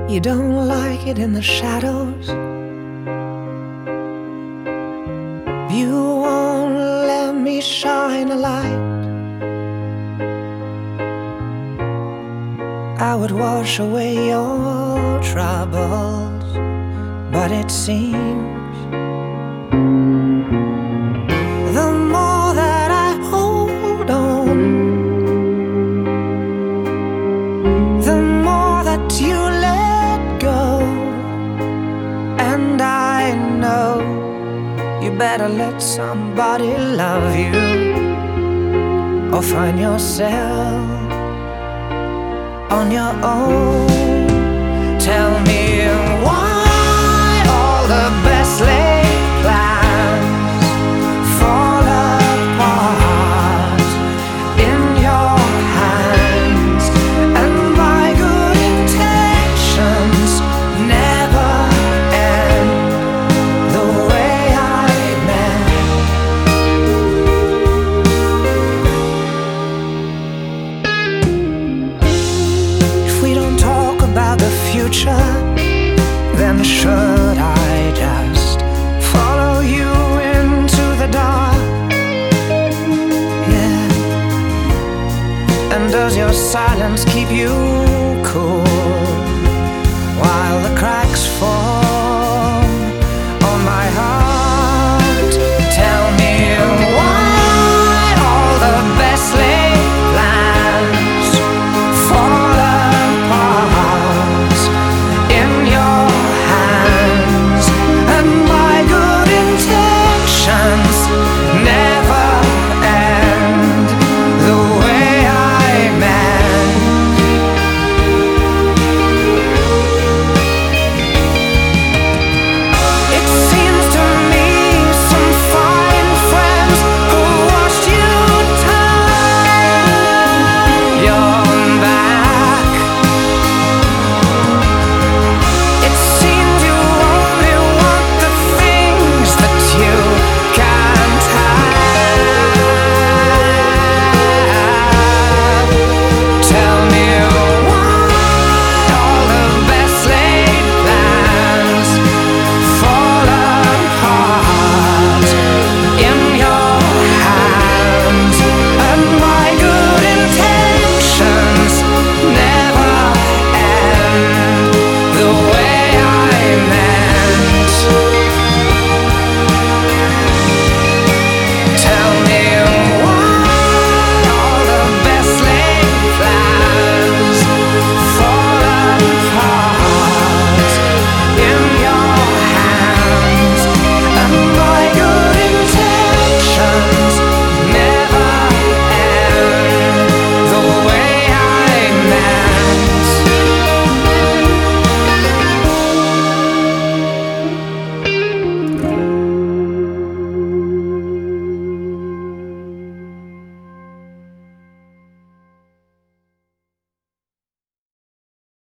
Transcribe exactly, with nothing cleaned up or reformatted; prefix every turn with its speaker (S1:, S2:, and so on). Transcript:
S1: You don't like it in the shadows. You won't let me shine a light. I would wash away your troubles, but it seems the more that I hold on, the more that you let go. And I know you better let somebody love you, or find yourself on your own. Tell me why all the best laid plans fall apart in your hands, and my good intentions never end the way I meant. If we don't talk about the future, then should I just follow you into the dark? Yeah. And does your silence keep you